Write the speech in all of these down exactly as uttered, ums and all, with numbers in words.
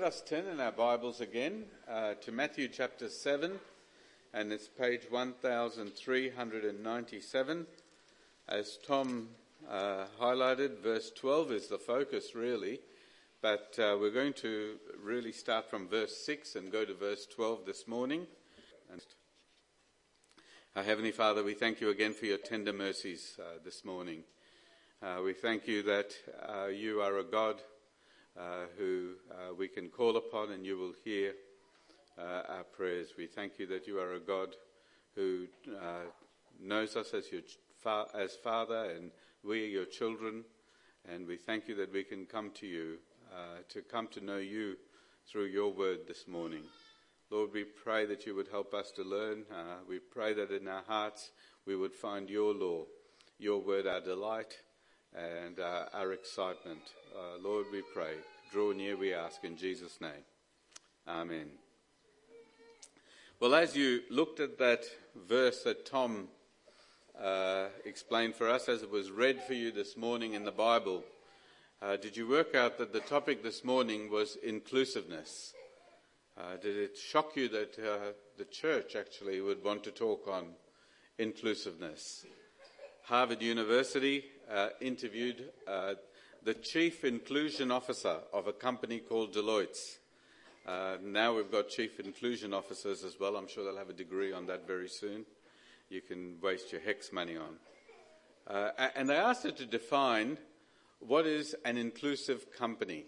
us turn in our Bibles again uh, to Matthew chapter seven, and it's page one thousand three hundred ninety-seven. As Tom uh, highlighted, verse twelve is the focus really, but uh, we're going to really start from verse six and go to verse twelve this morning. And our Heavenly Father, we thank you again for your tender mercies uh, this morning. Uh, we thank you that uh, you are a God Uh, who uh, we can call upon, and you will hear uh, our prayers. We thank you that you are a God who uh, knows us as your fa- as Father, and we are your children, and we thank you that we can come to you, uh, to come to know you through your word this morning. Lord, we pray that you would help us to learn. Uh, we pray that in our hearts we would find your law, your word our delight, and uh, our excitement. Uh, Lord, we pray. Draw near, we ask, in Jesus' name. Amen. Well, as you looked at that verse that Tom uh, explained for us, as it was read for you this morning in the Bible, uh, did you work out that the topic this morning was inclusiveness? Uh, did it shock you that uh, the church actually would want to talk on inclusiveness? Harvard University uh, interviewed uh, the chief inclusion officer of a company called Deloitte. Uh, now we've got chief inclusion officers as well. I'm sure they'll have a degree on that very soon. You can waste your HECS money on. Uh, and they asked her to define what is an inclusive company.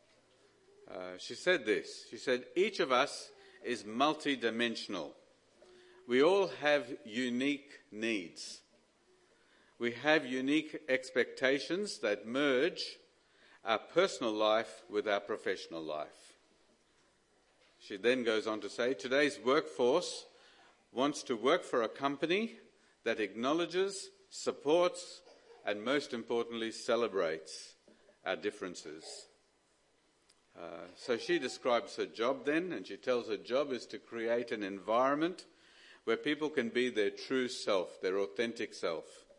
Uh, she said this. She said, each of us is multidimensional. We all have unique needs. We have unique expectations that merge our personal life with our professional life. She then goes on to say, today's workforce wants to work for a company that acknowledges, supports, and most importantly, celebrates our differences. Uh, so she describes her job then, and she tells her job is to create an environment where people can be their true self, their authentic self.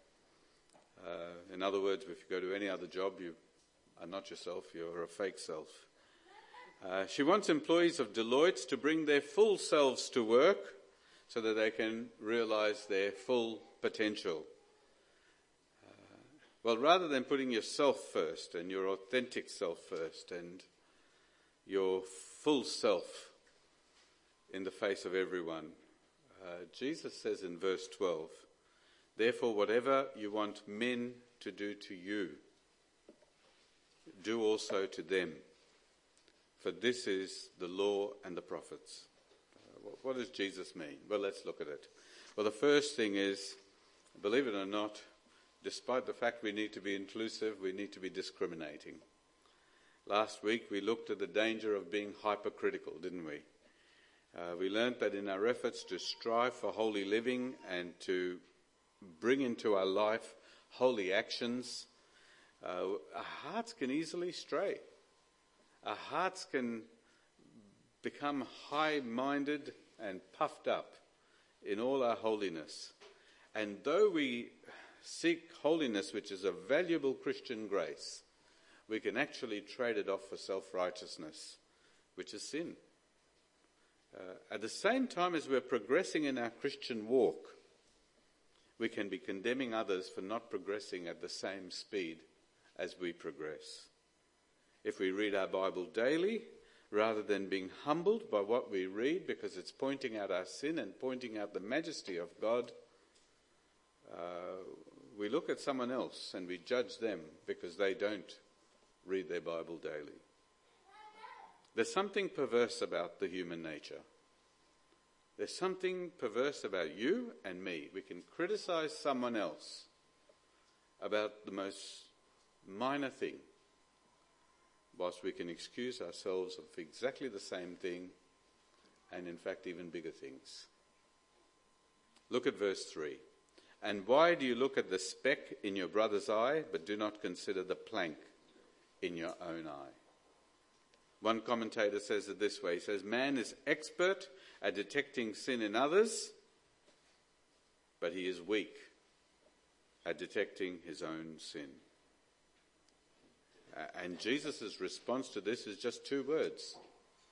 Uh, in other words, if you go to any other job, you are not yourself, you're a fake self. Uh, she wants employees of Deloitte to bring their full selves to work so that they can realise their full potential. Uh, well, rather than putting yourself first and your authentic self first and your full self in the face of everyone, uh, Jesus says in verse twelve, therefore, whatever you want men to do to you, do also to them. For this is the law and the prophets. Uh, what does Jesus mean? Well, let's look at it. Well, the first thing is, believe it or not, despite the fact we need to be inclusive, we need to be discriminating. Last week we looked at the danger of being hypercritical, didn't we? Uh, we learned that in our efforts to strive for holy living and to bring into our life holy actions, uh, our hearts can easily stray. Our hearts can become high-minded and puffed up in all our holiness. And though we seek holiness, which is a valuable Christian grace, we can actually trade it off for self-righteousness, which is sin. Uh, at the same time as we're progressing in our Christian walk, we can be condemning others for not progressing at the same speed as we progress. If we read our Bible daily, rather than being humbled by what we read because it's pointing out our sin and pointing out the majesty of God, uh, we look at someone else and we judge them because they don't read their Bible daily. There's something perverse about the human nature. There's something perverse about you and me. We can criticize someone else about the most minor thing, whilst we can excuse ourselves of exactly the same thing and in fact even bigger things. Look at verse three. And why do you look at the speck in your brother's eye but do not consider the plank in your own eye? One commentator says it this way. He says, man is expert at detecting sin in others, but he is weak at detecting his own sin. And Jesus' response to this is just two words.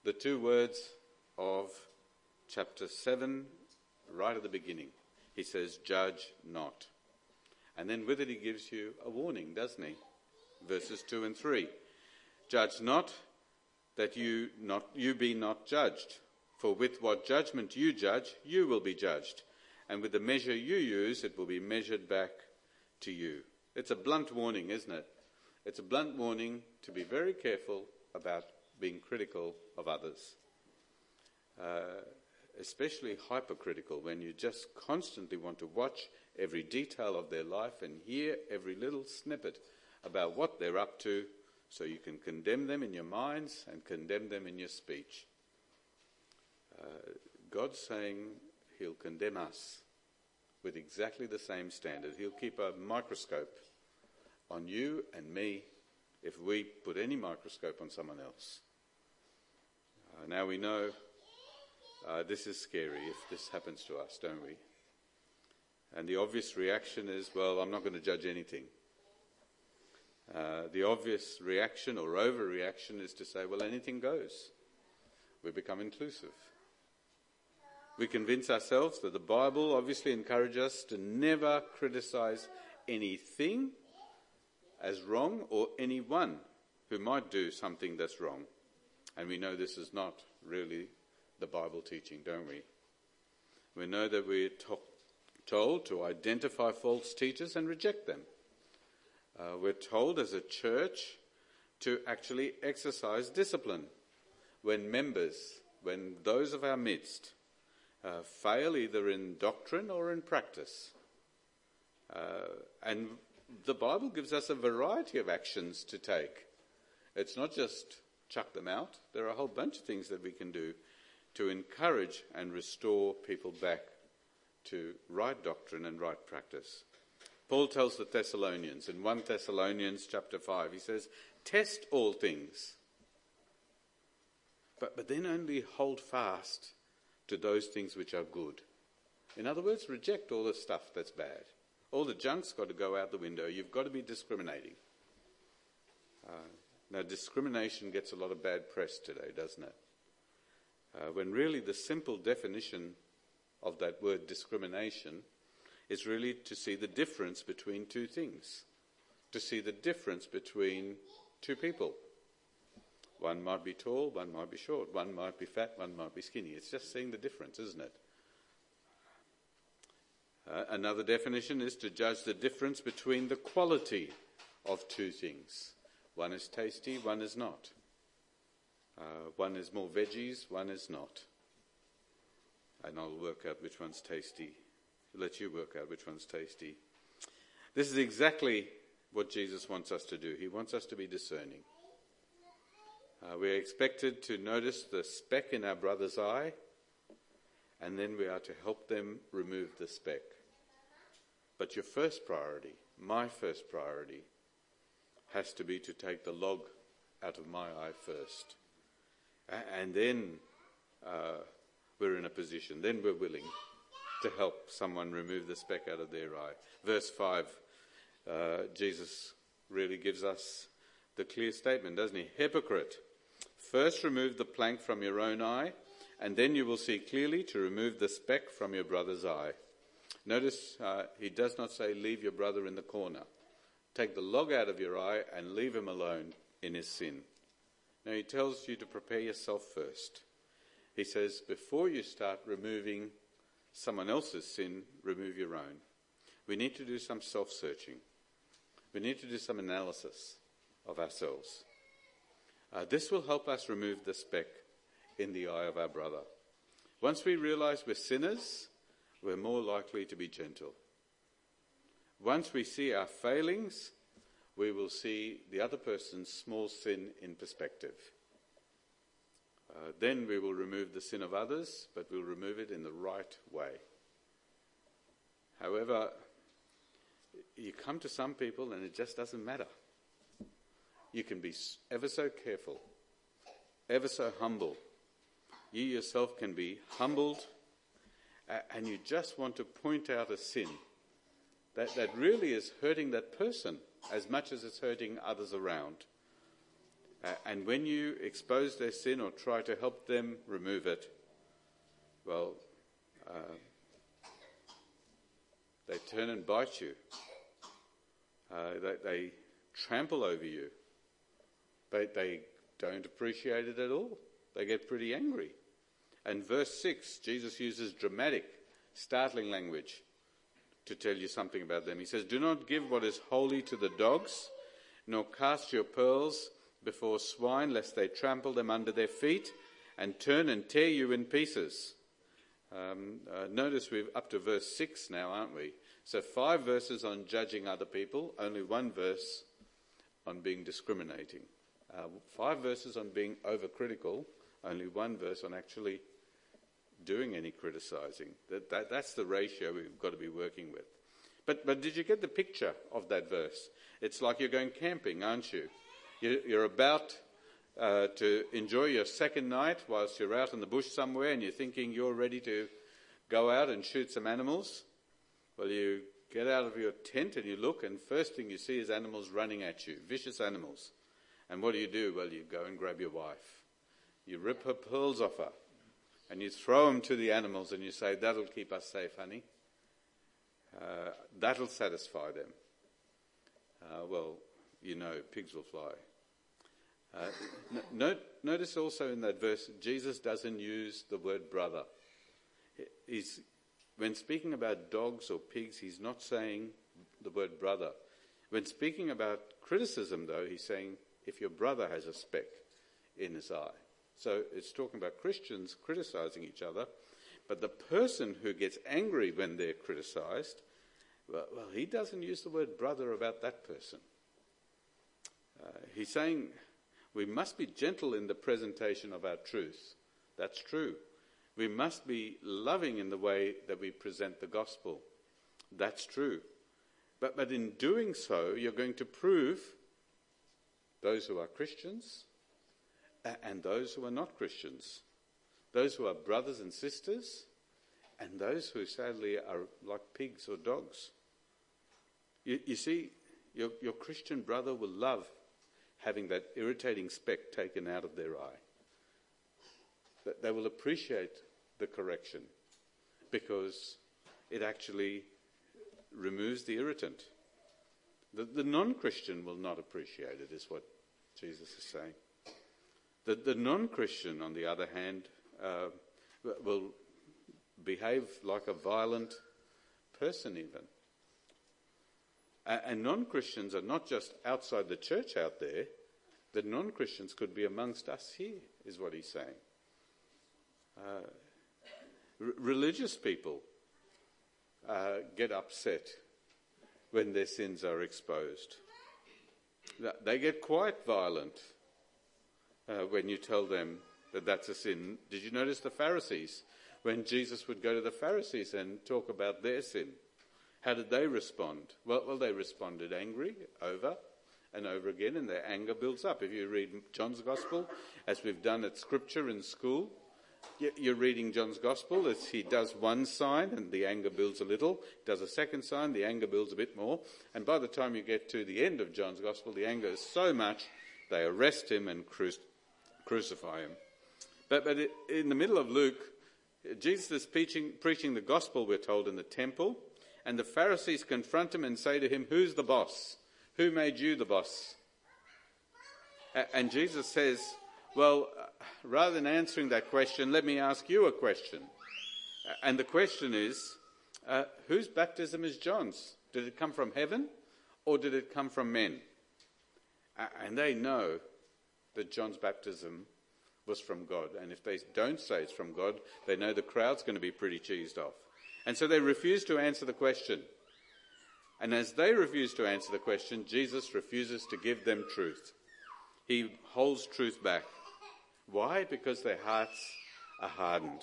the two words of chapter seven, right at the beginning. He says, judge not. And then with it he gives you a warning, doesn't he? Verses two and three. Judge not, that you not you be not judged. For with what judgment you judge, you will be judged. And with the measure you use, it will be measured back to you. It's a blunt warning, isn't it? It's a blunt warning to be very careful about being critical of others. Uh, especially hypercritical, when you just constantly want to watch every detail of their life and hear every little snippet about what they're up to, so you can condemn them in your minds and condemn them in your speech. Uh, God's saying he'll condemn us with exactly the same standard. He'll keep a microscope on you and me if we put any microscope on someone else. Uh, now we know uh, this is scary if this happens to us, don't we? And the obvious reaction is, well, I'm not going to judge anything. Uh, the obvious reaction or overreaction is to say, well, anything goes. We become inclusive. We convince ourselves that the Bible obviously encourages us to never criticize anything as wrong or anyone who might do something that's wrong. And we know this is not really the Bible teaching, don't we? We know that we're to- told to identify false teachers and reject them. Uh, we're told as a church to actually exercise discipline when members, when those of our midst uh, fail either in doctrine or in practice. Uh, and the Bible gives us a variety of actions to take. It's not just chuck them out. There are a whole bunch of things that we can do to encourage and restore people back to right doctrine and right practice. Paul tells the Thessalonians in First Thessalonians chapter five, he says, test all things, but, but then only hold fast to those things which are good. In other words, reject all the stuff that's bad. All the junk's got to go out the window. You've got to be discriminating. Uh, now, discrimination gets a lot of bad press today, doesn't it? Uh, when really the simple definition of that word discrimination is really to see the difference between two things, to see the difference between two people. One might be tall, one might be short, one might be fat, one might be skinny. It's just seeing the difference, isn't it? Uh, another definition is to judge the difference between the quality of two things. One is tasty, one is not. Uh, one is more veggies, one is not. And I'll work out which one's tasty. Let you work out which one's tasty. This is exactly what Jesus wants us to do. He wants us to be discerning. Uh, we're expected to notice the speck in our brother's eye, and then we are to help them remove the speck. But your first priority, my first priority, has to be to take the log out of my eye first. And then uh, we're in a position, then we're willing to help someone remove the speck out of their eye. Verse five, uh, Jesus really gives us the clear statement, doesn't he? Hypocrite, first remove the plank from your own eye, and then you will see clearly to remove the speck from your brother's eye. Notice uh, he does not say leave your brother in the corner. Take the log out of your eye and leave him alone in his sin. Now he tells you to prepare yourself first. He says before you start removing someone else's sin, remove your own. We need to do some self-searching. We need to do some analysis of ourselves. Uh, this will help us remove the speck in the eye of our brother. Once we realize we're sinners, we're more likely to be gentle. Once we see our failings, we will see the other person's small sin in perspective. Uh, then we will remove the sin of others, but we'll remove it in the right way. However, you come to some people and it just doesn't matter. You can be ever so careful, ever so humble. You yourself can be humbled, uh, and you just want to point out a sin that, that really is hurting that person as much as it's hurting others around. Uh, and when you expose their sin or try to help them remove it, well, uh, they turn and bite you. Uh, they, they trample over you. They, they don't appreciate it at all. They get pretty angry. And verse six, Jesus uses dramatic, startling language to tell you something about them. He says, "Do not give what is holy to the dogs, nor cast your pearls before swine, lest they trample them under their feet and turn and tear you in pieces." Um, uh, notice we're up to verse six now, aren't we? So five verses on judging other people, only one verse on being discriminating. Uh, five verses on being overcritical, only one verse on actually doing any criticising. That, that, that's the ratio we've got to be working with. But, but did you get the picture of that verse? It's like you're going camping, aren't you? you you're about uh, to enjoy your second night whilst you're out in the bush somewhere and you're thinking you're ready to go out and shoot some animals. Well, you get out of your tent and you look, and first thing you see is animals running at you, vicious animals. And what do you do? Well, you go and grab your wife. You rip her pearls off her and you throw them to the animals and you say, "That'll keep us safe, honey. Uh, that'll satisfy them." Uh, well, you know, pigs will fly. Uh, note, notice also in that verse, Jesus doesn't use the word brother. He's, when speaking about dogs or pigs, he's not saying the word brother. When speaking about criticism, though, he's saying, if your brother has a speck in his eye. So it's talking about Christians criticising each other, but the person who gets angry when they're criticised, well, well, he doesn't use the word brother about that person. Uh, he's saying we must be gentle in the presentation of our truth. That's true. We must be loving in the way that we present the gospel. That's true. But, but in doing so, you're going to prove those who are Christians and those who are not Christians, those who are brothers and sisters and those who sadly are like pigs or dogs. You, you see, your, your Christian brother will love having that irritating speck taken out of their eye. That they will appreciate the correction because it actually removes the irritant. The, the non-Christian will not appreciate it, is what Jesus is saying. The, the non-Christian, on the other hand, uh, will behave like a violent person even. Uh, and non-Christians are not just outside the church out there. The non-Christians could be amongst us here, is what he's saying. Uh, r- religious people uh, get upset when their sins are exposed. They get quite violent uh, when you tell them that that's a sin. Did you notice the Pharisees? When Jesus would go to the Pharisees and talk about their sin, how did they respond? Well, well, they responded angry over and over again, and their anger builds up. If you read John's Gospel, as we've done at Scripture in school, you're reading John's Gospel as he does one sign and the anger builds a little, does a second sign, the anger builds a bit more, and by the time you get to the end of John's Gospel, the anger is so much they arrest him and cru- crucify him. But, but it, in the middle of Luke, Jesus is preaching, preaching the gospel, we're told, in the temple, and the Pharisees confront him and say to him, "Who's the boss? Who made you the boss?" And Jesus says, well, rather than answering that question, let me ask you a question. And the question is, uh, whose baptism is John's? Did it come from heaven or did it come from men? And they know that John's baptism was from God. And if they don't say it's from God, they know the crowd's going to be pretty cheesed off. And so they refuse to answer the question. And as they refuse to answer the question, Jesus refuses to give them truth. He holds truth back. Why? Because their hearts are hardened.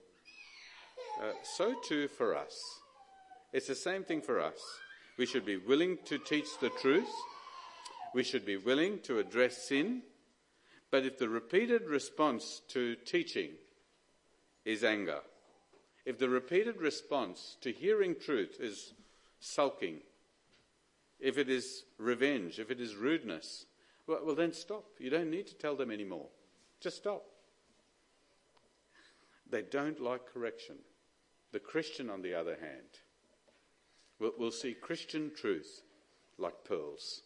Uh, so too for us. It's the same thing for us. We should be willing to teach the truth. We should be willing to address sin. But if the repeated response to teaching is anger, if the repeated response to hearing truth is sulking, if it is revenge, if it is rudeness, Well, well, then stop. You don't need to tell them anymore. Just stop. They don't like correction. The Christian, on the other hand, will, will see Christian truth like pearls.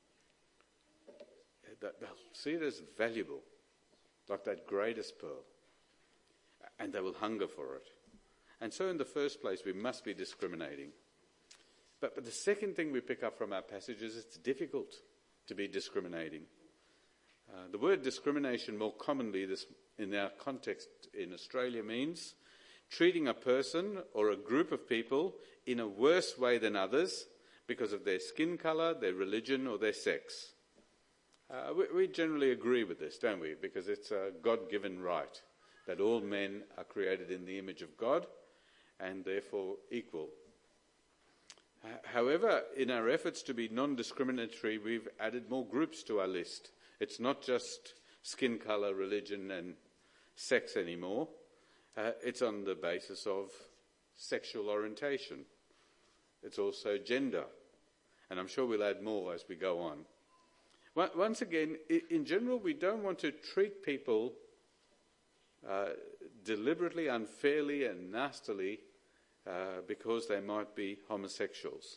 They'll see it as valuable, like that greatest pearl, and they will hunger for it. And so in the first place, we must be discriminating. But, but the second thing we pick up from our passage is it's difficult to be discriminating. Uh, the word discrimination more commonly this, in our context in Australia means treating a person or a group of people in a worse way than others because of their skin colour, their religion or their sex. Uh, we, we generally agree with this, don't we? Because it's a God-given right that all men are created in the image of God and therefore equal. Uh, however, in our efforts to be non-discriminatory, we've added more groups to our list. It's not just skin colour, religion and sex anymore. Uh, it's on the basis of sexual orientation. It's also gender. And I'm sure we'll add more as we go on. Once again, in general, we don't want to treat people uh, deliberately, unfairly and nastily uh, because they might be homosexuals.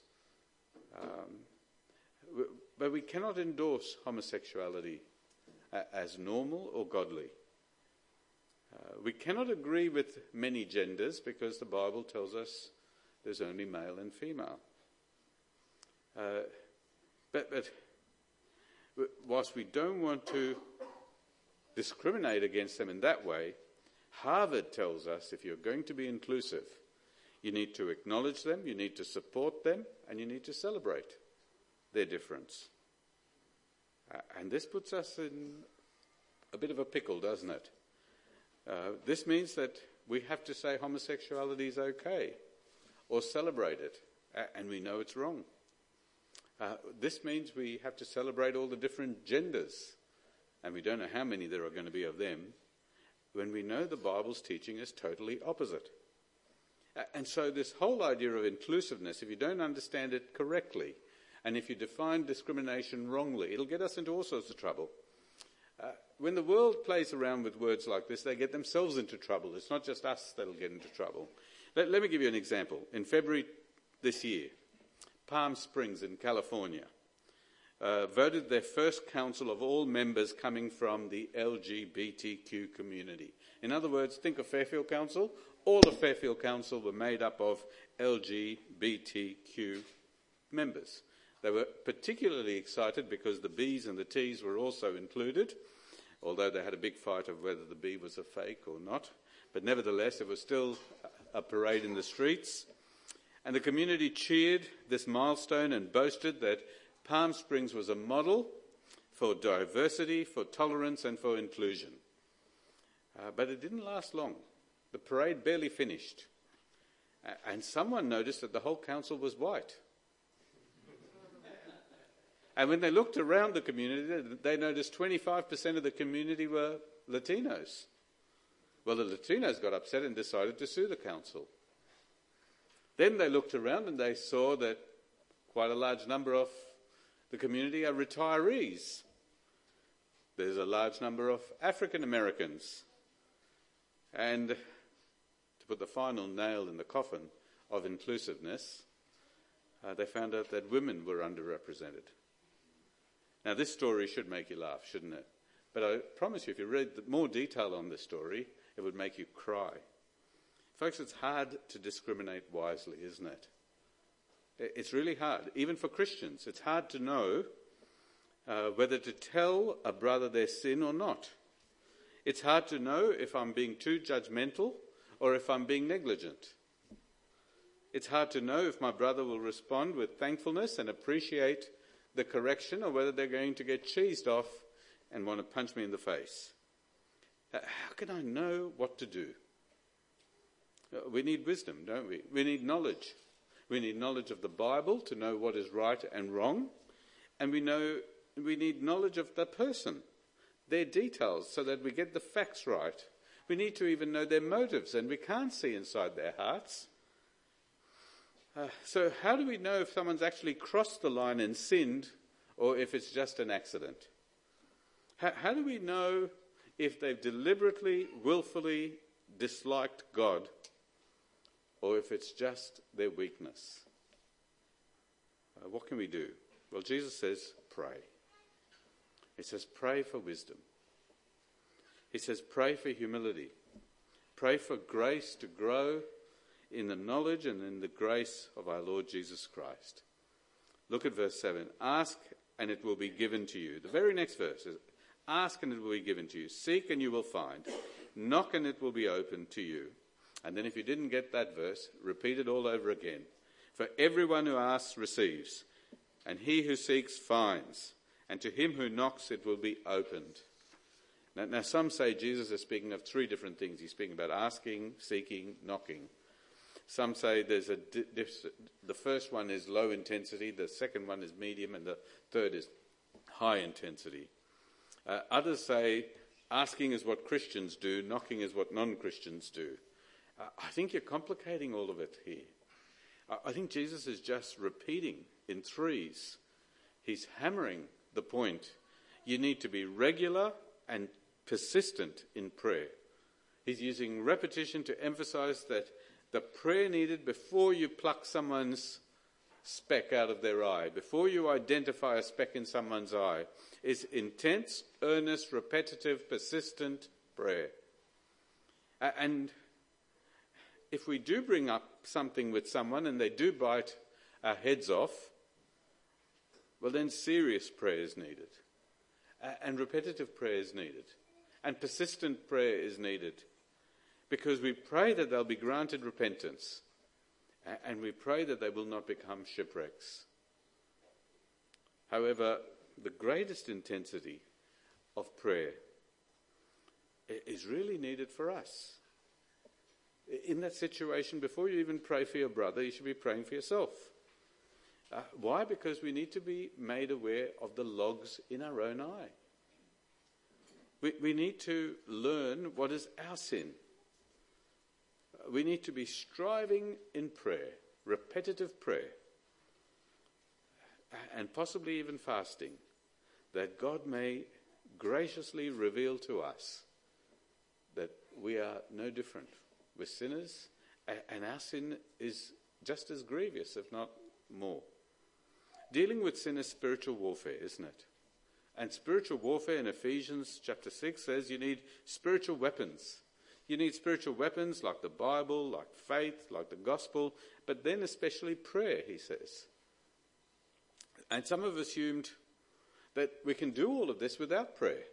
Um, but we cannot endorse homosexuality uh, as normal or godly. Uh, we cannot agree with many genders because the Bible tells us there's only male and female. Uh, but... but whilst we don't want to discriminate against them in that way, Harvard tells us if you're going to be inclusive, you need to acknowledge them, you need to support them, and you need to celebrate their difference. Uh, and this puts us in a bit of a pickle, doesn't it? Uh, this means that we have to say homosexuality is okay, or celebrate it, uh, and we know it's wrong. Uh, this means we have to celebrate all the different genders, and we don't know how many there are going to be of them, when we know the Bible's teaching is totally opposite. Uh, and so this whole idea of inclusiveness, if you don't understand it correctly, and if you define discrimination wrongly, it'll get us into all sorts of trouble. Uh, when the world plays around with words like this, they get themselves into trouble. It's not just us that'll get into trouble. Let, let me give you an example. In February this year, Palm Springs in California uh, voted their first council of all members coming from the L G B T Q community. In other words, think of Fairfield Council. All of Fairfield Council were made up of L G B T Q members. They were particularly excited because the B's and the T's were also included, although they had a big fight of whether the B was a fake or not. But nevertheless, it was still a parade in the streets. And the community cheered this milestone and boasted that Palm Springs was a model for diversity, for tolerance and for inclusion. Uh, but it didn't last long. The parade barely finished. Uh, and someone noticed that the whole council was white. And when they looked around the community, they noticed twenty-five percent of the community were Latinos. Well, the Latinos got upset and decided to sue the council. Then they looked around and they saw that quite a large number of the community are retirees. There's a large number of African Americans. And to put the final nail in the coffin of inclusiveness, uh, they found out that women were underrepresented. Now, this story should make you laugh, shouldn't it? But I promise you, if you read more detail on this story, it would make you cry. Folks, it's hard to discriminate wisely, isn't it? It's really hard. Even for Christians, it's hard to know uh, whether to tell a brother their sin or not. It's hard to know if I'm being too judgmental or if I'm being negligent. It's hard to know if my brother will respond with thankfulness and appreciate the correction or whether they're going to get cheesed off and want to punch me in the face. Uh, how can I know what to do? We need wisdom, don't we? We need knowledge. We need knowledge of the Bible to know what is right and wrong. And we know we need knowledge of the person, their details, so that we get the facts right. We need to even know their motives, and we can't see inside their hearts. Uh, so how do we know if someone's actually crossed the line and sinned, or if it's just an accident? How, how do we know if they've deliberately, willfully disliked God, or if it's just their weakness? Uh, what can we do? Well, Jesus says, pray. He says, pray for wisdom. He says, pray for humility. Pray for grace to grow in the knowledge and in the grace of our Lord Jesus Christ. Look at verse seven. Ask and it will be given to you. The very next verse is, ask and it will be given to you. Seek and you will find. Knock and it will be opened to you. And then if you didn't get that verse, repeat it all over again. For everyone who asks receives, and he who seeks finds, and to him who knocks it will be opened. Now, now some say Jesus is speaking of three different things. He's speaking about asking, seeking, knocking. Some say there's a di- di- the first one is low intensity, the second one is medium, and the third is high intensity. Uh, others say asking is what Christians do, knocking is what non-Christians do. Uh, I think you're complicating all of it here. Uh, I think Jesus is just repeating in threes. He's hammering the point. You need to be regular and persistent in prayer. He's using repetition to emphasize that the prayer needed before you pluck someone's speck out of their eye, before you identify a speck in someone's eye, is intense, earnest, repetitive, persistent prayer. And if we do bring up something with someone and they do bite our heads off, well then serious prayer is needed. And repetitive prayer is needed. And persistent prayer is needed. Because we pray that they'll be granted repentance. And we pray that they will not become shipwrecks. However, the greatest intensity of prayer is really needed for us. In that situation, before you even pray for your brother, you should be praying for yourself. Uh, why? Because we need to be made aware of the logs in our own eye. We, we need to learn what is our sin. We need to be striving in prayer, repetitive prayer, and possibly even fasting, that God may graciously reveal to us that we are no different. We're sinners, and our sin is just as grievous, if not more. Dealing with sin is spiritual warfare, isn't it? And spiritual warfare in Ephesians chapter six says you need spiritual weapons. You need spiritual weapons like the Bible, like faith, like the gospel, but then especially prayer, he says. And some have assumed that we can do all of this without prayer.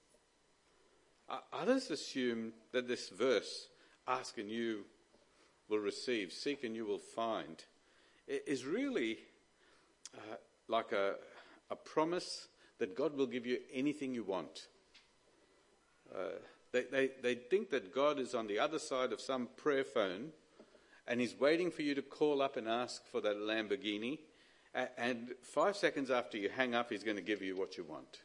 Others assume that this verse, ask and you will receive, seek and you will find, is really uh, like a, a promise that God will give you anything you want. Uh, they, they, they think that God is on the other side of some prayer phone and he's waiting for you to call up and ask for that Lamborghini, and five seconds after you hang up, he's going to give you what you want.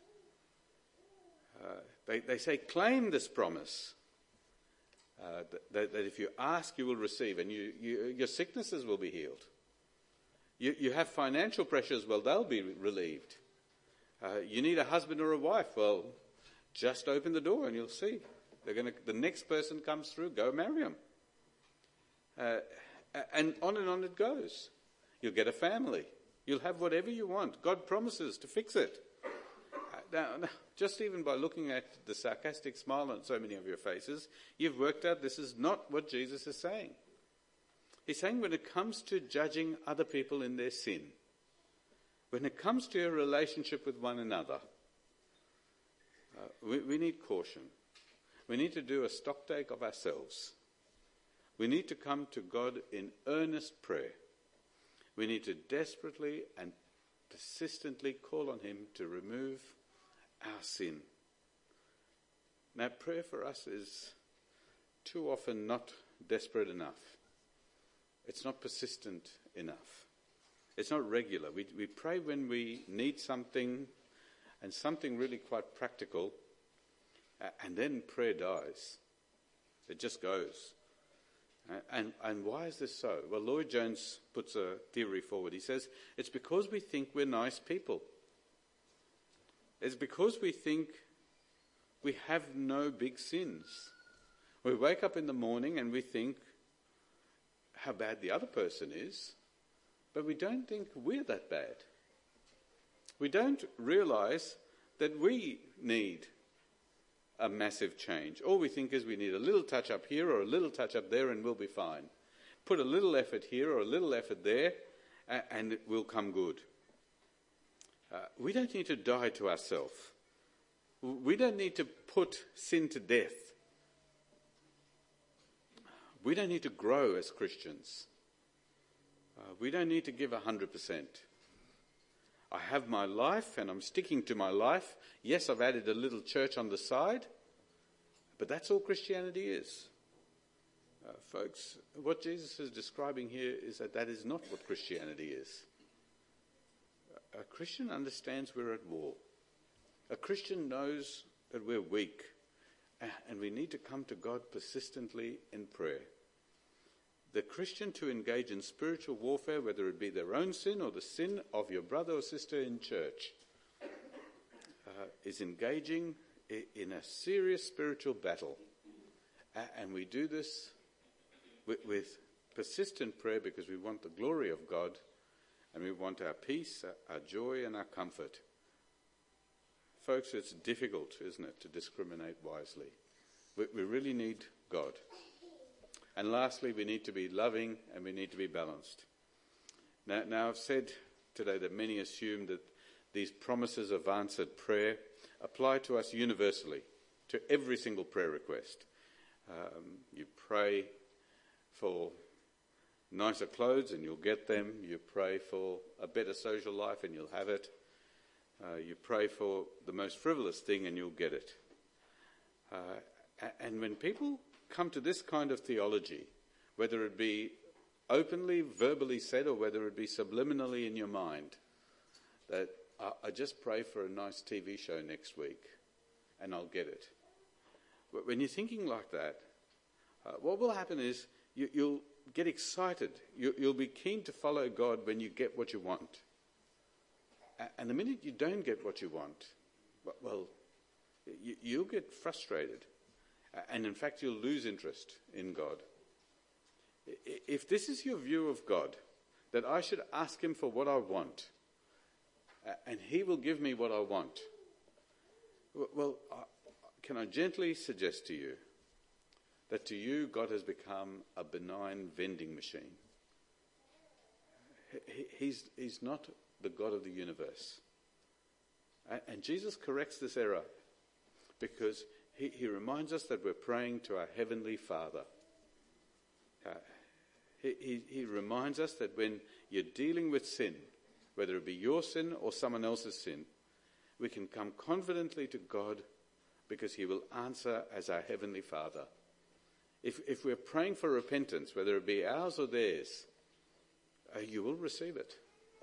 Uh, they, they say, claim this promise. Uh, that, that if you ask, you will receive, and you, you, your sicknesses will be healed. You, you have financial pressures, well, they'll be relieved. Uh, you need a husband or a wife, well, just open the door and you'll see. They're going to, the next person comes through, go marry them. Uh, and on and on it goes. You'll get a family. You'll have whatever you want. God promises to fix it. Now, just even by looking at the sarcastic smile on so many of your faces, you've worked out this is not what Jesus is saying. He's saying when it comes to judging other people in their sin, when it comes to a relationship with one another, uh, we, we need caution. We need to do a stock take of ourselves. We need to come to God in earnest prayer. We need to desperately and persistently call on him to remove our sin. Now, prayer for us is too often not desperate enough. It's not persistent enough. It's not regular. We, we pray when we need something, and something really quite practical, uh, and then prayer dies. It just goes. Uh, and, and why is this so? Well, Lloyd Jones puts a theory forward. He says, it's because we think we're nice people. It's because we think We have no big sins. We wake up in the morning and we think how bad the other person is, but we don't think we're that bad. We don't realise that we need a massive change. All we think is we need a little touch up here or a little touch up there and we'll be fine. Put a little effort here or a little effort there and it will come good. Uh, we don't need to die to ourselves. We don't need to put sin to death. We don't need to grow as Christians. Uh, we don't need to give one hundred percent. I have my life and I'm sticking to my life. Yes, I've added a little church on the side, but that's all Christianity is. Uh, folks, what Jesus is describing here is that that is not what Christianity is. A Christian understands we're at war. A Christian knows that we're weak and we need to come to God persistently in prayer. The Christian to engage in spiritual warfare, whether it be their own sin or the sin of your brother or sister in church, uh, is engaging in a serious spiritual battle. And we do this with, with persistent prayer because we want the glory of God and we want our peace, our joy and our comfort. Folks, it's difficult, isn't it, to discriminate wisely. We, we really need God. And lastly, we need to be loving and we need to be balanced. Now, now I've said today that many assume that these promises of answered prayer apply to us universally, to every single prayer request. Um, you pray for nicer clothes and you'll get them. You pray for a better social life and you'll have it. Uh, you pray for the most frivolous thing and you'll get it. Uh, and when people come to this kind of theology, whether it be openly, verbally said, or whether it be subliminally in your mind, that I, I just pray for a nice T V show next week and I'll get it. But when you're thinking like that, uh, what will happen is you, you'll get excited. You, you'll be keen to follow God when you get what you want. And the minute you don't get what you want, well, you, you'll get frustrated. And in fact, you'll lose interest in God. If this is your view of God, that I should ask him for what I want, and he will give me what I want, well, can I gently suggest to you that to you God has become a benign vending machine? He's, he's not the God of the universe. And Jesus corrects this error because he, he reminds us that we're praying to our Heavenly Father. Uh, he, he, he reminds us that when you're dealing with sin, whether it be your sin or someone else's sin, we can come confidently to God because he will answer as our Heavenly Father. If, if we're praying for repentance, whether it be ours or theirs, uh, you will receive it.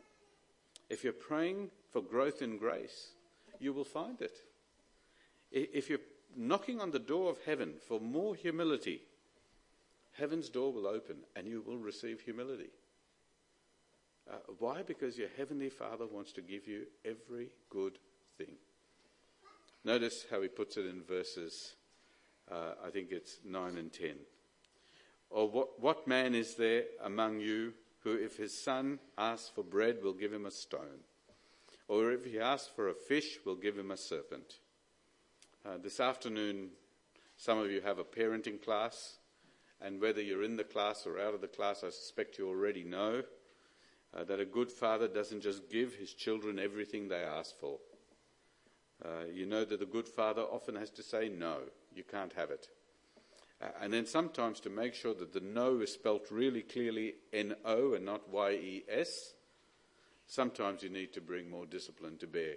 If you're praying for growth in grace, you will find it. If you're knocking on the door of heaven for more humility, heaven's door will open and you will receive humility. Uh, why? Because your Heavenly Father wants to give you every good thing. Notice how he puts it in verses, uh, I think it's nine and ten. Or what, what man is there among you who, if his son asks for bread, will give him a stone? Or if he asks for a fish, will give him a serpent? Uh, this afternoon, some of you have a parenting class, and whether you're in the class or out of the class, I suspect you already know uh, that a good father doesn't just give his children everything they ask for. Uh, you know that a good father often has to say, no, you can't have it. Uh, and then sometimes to make sure that the no is spelt really clearly N O and not Y E S, sometimes you need to bring more discipline to bear.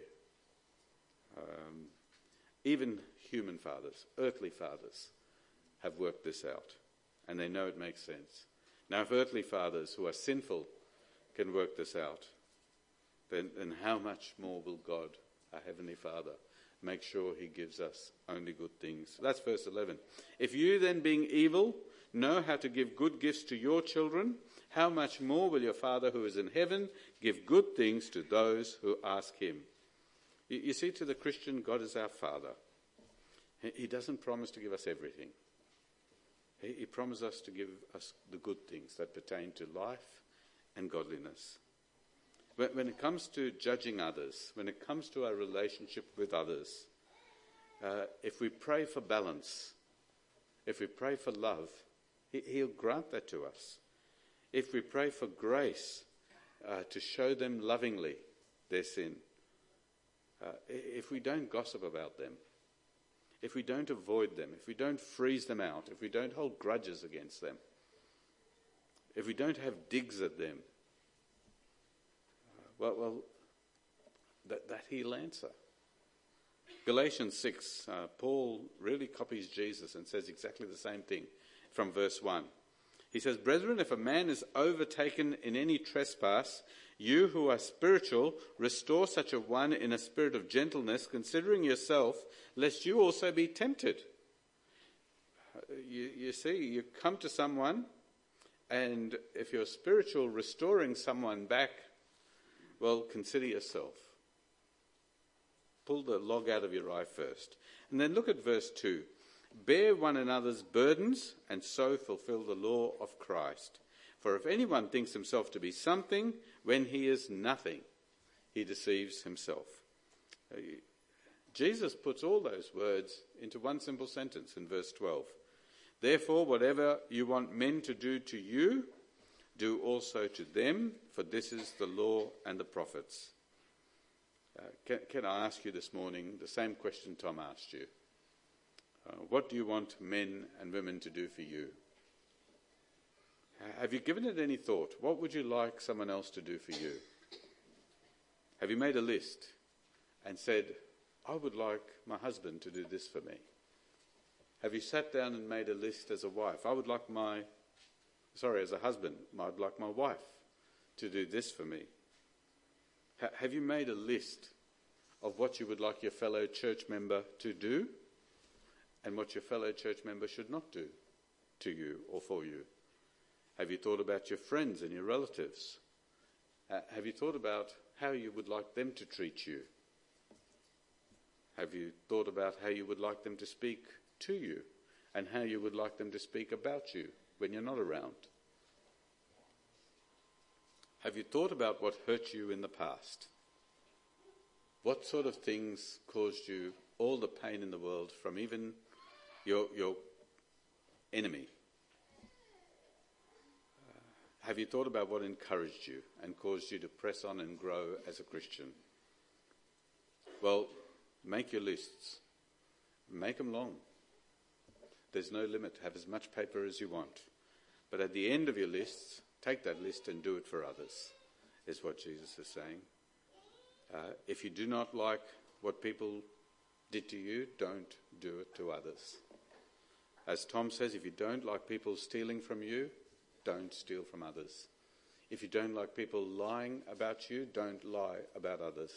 Um, even human fathers, earthly fathers, have worked this out, and they know it makes sense. Now, if earthly fathers who are sinful can work this out, then, then how much more will God, our Heavenly Father, make sure he gives us only good things? That's verse eleven. If you then, being evil, know how to give good gifts to your children, how much more will your Father who is in heaven give good things to those who ask him? You, you see, to the Christian, God is our Father. He, he doesn't promise to give us everything. He, he promises us to give us the good things that pertain to life and godliness. When, when it comes to judging others, when it comes to our relationship with others, uh, if we pray for balance, if we pray for love, he, he'll grant that to us. If we pray for grace uh, to show them lovingly their sin, uh, if we don't gossip about them, if we don't avoid them, if we don't freeze them out, if we don't hold grudges against them, if we don't have digs at them, uh, well, well that, that he'll answer. Galatians six, uh, Paul really copies Jesus and says exactly the same thing from verse one. He says, "Brethren, if a man is overtaken in any trespass, you who are spiritual, restore such a one in a spirit of gentleness, considering yourself, lest you also be tempted." You, you see, you come to someone, and if you're spiritual, restoring someone back, well, consider yourself. Pull the log out of your eye first. And then look at verse two. "Bear one another's burdens, and so fulfill the law of Christ. For if anyone thinks himself to be something, when he is nothing, he deceives himself." Jesus puts all those words into one simple sentence in verse twelve. "Therefore, whatever you want men to do to you, do also to them, for this is the law and the prophets." Uh, can, can I ask you this morning the same question Tom asked you? Uh, what do you want men and women to do for you? Have you given it any thought? What would you like someone else to do for you? Have you made a list and said, "I would like my husband to do this for me"? Have you sat down and made a list as a wife? I would like my, sorry, as a husband, I'd like my wife to do this for me. Ha- have you made a list of what you would like your fellow church member to do and what your fellow church member should not do to you or for you? Have you thought about your friends and your relatives? Uh, have you thought about how you would like them to treat you? Have you thought about how you would like them to speak to you and how you would like them to speak about you when you're not around? Have you thought about what hurt you in the past? What sort of things caused you all the pain in the world from even your, your enemy? Uh, have you thought about what encouraged you and caused you to press on and grow as a Christian? Well, make your lists. Make them long. There's no limit. Have as much paper as you want. But at the end of your lists, take that list and do it for others, is what Jesus is saying. Uh, if you do not like what people did to you, don't do it to others. As Tom says, if you don't like people stealing from you, don't steal from others. If you don't like people lying about you, don't lie about others.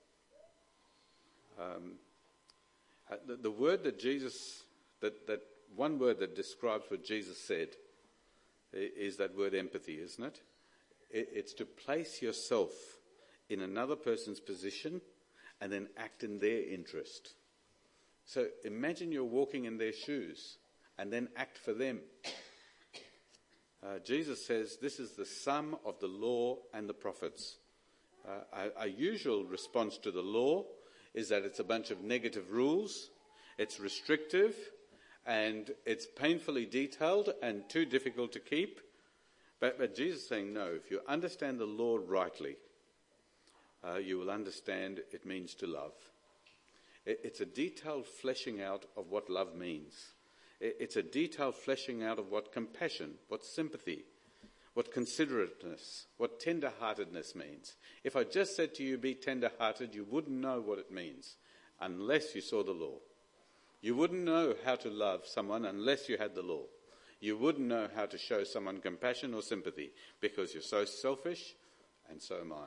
Um, the, the word that Jesus, that, that one word that describes what Jesus said is that word empathy, isn't it? it? It's to place yourself in another person's position and then act in their interest. So imagine you're walking in their shoes and then act for them. Uh, Jesus says this is the sum of the law and the prophets. Uh, a, a usual response to the law is that it's a bunch of negative rules, it's restrictive, and it's painfully detailed and too difficult to keep. But, but Jesus is saying, no, if you understand the law rightly, uh, you will understand it means to love. It, it's a detailed fleshing out of what love means. It, it's a detailed fleshing out of what compassion, what sympathy, what considerateness, what tender-heartedness means. If I just said to you, be tender-hearted, you wouldn't know what it means unless you saw the law. You wouldn't know how to love someone unless you had the law. You wouldn't know how to show someone compassion or sympathy because you're so selfish, and so am I.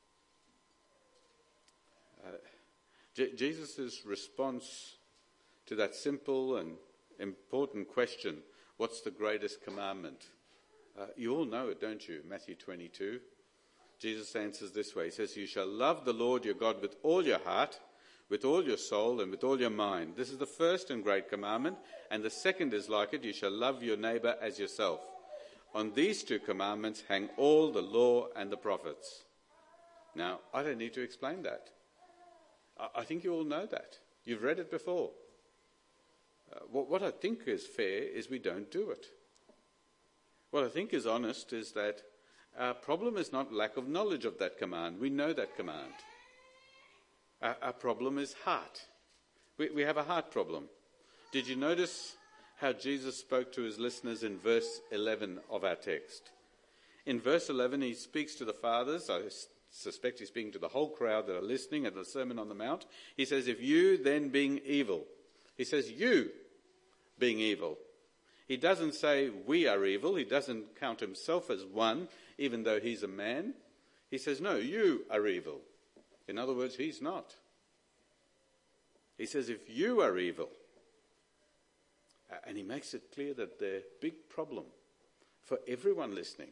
Uh, J- Jesus' response to that simple and important question, what's the greatest commandment? Uh, you all know it, don't you? Matthew twenty-two. Jesus answers this way. He says, "You shall love the Lord your God with all your heart, with all your soul and with all your mind. This is the first and great commandment, and the second is like it, you shall love your neighbour as yourself. On these two commandments hang all the law and the prophets. Now, I don't need to explain that. I think you all know that. You've read it before. Uh, what, what I think is fair is we don't do it. What I think is honest is that our problem is not lack of knowledge of that command. We know that command. Our, our problem is heart. We, we have a heart problem. Did you notice how Jesus spoke to his listeners in verse eleven of our text? In verse eleven, he speaks to the fathers. I suspect he's speaking to the whole crowd that are listening at the Sermon on the Mount. He says, if you then being evil, he says you being evil. He doesn't say we are evil. He doesn't count himself as one, even though he's a man. He says, no, you are evil. In other words, he's not. He says, if you are evil. And he makes it clear that the big problem for everyone listening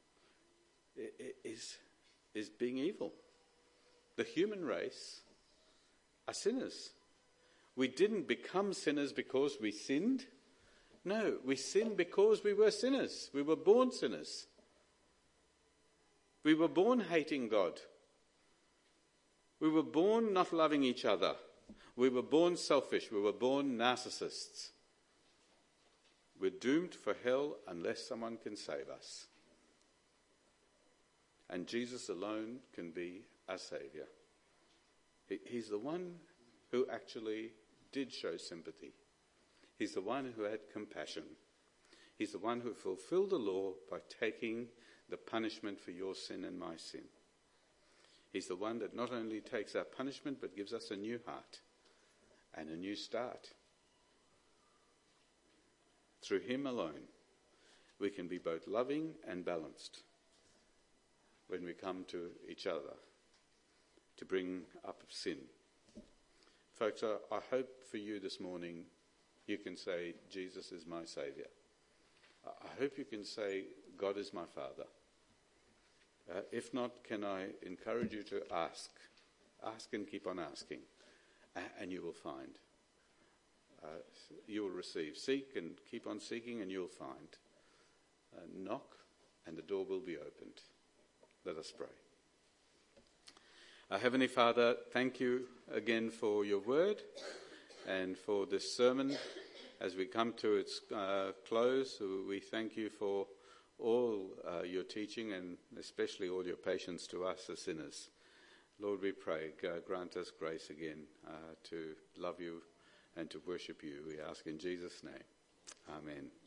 is, is being evil. The human race are sinners. We didn't become sinners because we sinned. No, we sinned because we were sinners. We were born sinners. We were born hating God. We were born not loving each other. We were born selfish. We were born narcissists. We're doomed for hell unless someone can save us. And Jesus alone can be our Saviour. He's the one who actually did show sympathy. He's the one who had compassion. He's the one who fulfilled the law by taking the punishment for your sin and my sin. He's the one that not only takes our punishment but gives us a new heart and a new start. Through him alone, we can be both loving and balanced when we come to each other to bring up sin. Folks, I, I hope for you this morning you can say, Jesus is my Saviour. I hope you can say, God is my Father. Uh, if not, can I encourage you to ask? Ask and keep on asking, uh, and you will find. Uh, you will receive. Seek and keep on seeking, and you'll find. Uh, knock, and the door will be opened. Let us pray. Uh, Heavenly Father, thank you again for your word and for this sermon. As we come to its uh, close, we thank you for all uh, your teaching and especially all your patience to us as sinners. Lord, we pray, uh, grant us grace again uh, to love you and to worship you. We ask in Jesus' name. Amen.